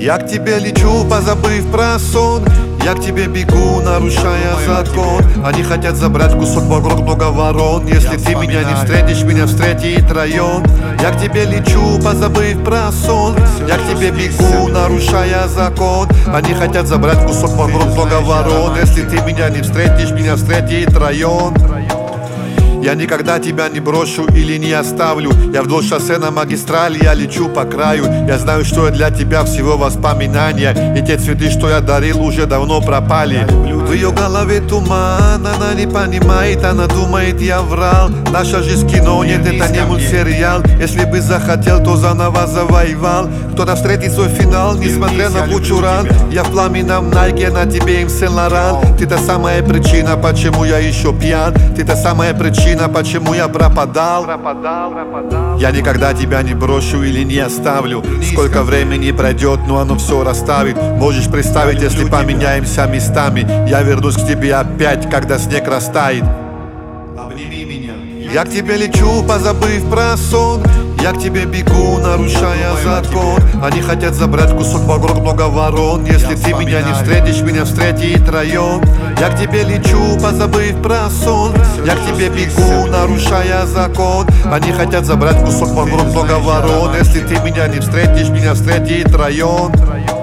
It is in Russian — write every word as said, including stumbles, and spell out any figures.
Я к тебе лечу, позабыв про сон. Я к тебе бегу, нарушая закон. Они хотят забрать кусок вокруг много ворон. Если ты меня не встретишь, меня встретит район. Я к тебе лечу, позабыв про сон. Я к тебе бегу, нарушая закон. Они хотят забрать кусок вокруг много ворон. Если ты меня не встретишь, меня встретит район. Я никогда тебя не брошу или не оставлю. Я вдоль шоссе на магистрали, я лечу по краю. Я знаю, что я для тебя всего воспоминания. И те цветы, что я дарил, уже давно пропали. В ее голове туман, она не понимает, она думает, я врал. Наша жизнь кино, нет, это не мультсериал. Если бы захотел, то заново завоевал. Кто-то встретит свой финал, несмотря на кучу ран. Я в пламенном Найке, на тебе им Сен-Лоран. Ты та самая причина, почему я еще пьян. Ты та самая причина, почему я пропадал. Я никогда тебя не брошу или не оставлю. Сколько времени пройдет, но оно все расставит. Можешь представить, если поменяемся местами. Я вернусь к тебе опять, когда снег растает. Обними меня. Я к тебе лечу, позабыв про сон. Я к тебе бегу, нарушая закон. Они хотят забрать кусок вокруг много ворон. Если ты меня не встретишь, меня встретит район. Я к тебе лечу, позабыв про сон. Я к тебе бегу, нарушая закон. Они хотят забрать кусок вокруг много ворон. Если ты меня не встретишь, меня встретит район.